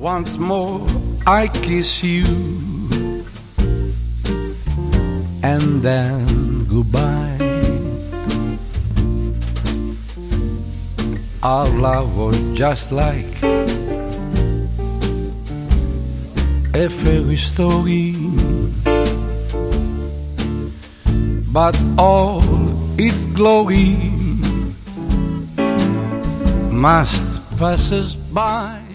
Once more I kiss you, and then goodbye. Our love was just like a fairy story, but all its glory must pass us by.